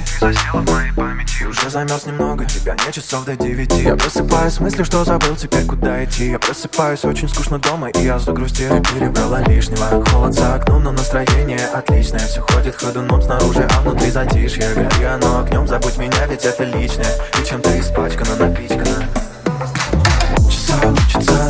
Ты засела в моей памяти. Уже замерз немного, тебя нет часов до 9. Я просыпаюсь с мыслью, что забыл теперь куда идти. Я просыпаюсь, очень скучно дома, и я загрустил. Ты перебрала лишнего, холод за окном, но настроение отличное. Все ходит ходуном снаружи, а внутри затишье. Гори оно огнем, забудь меня, ведь это личное. И чем-то испачкано, напичкано. Часа учатся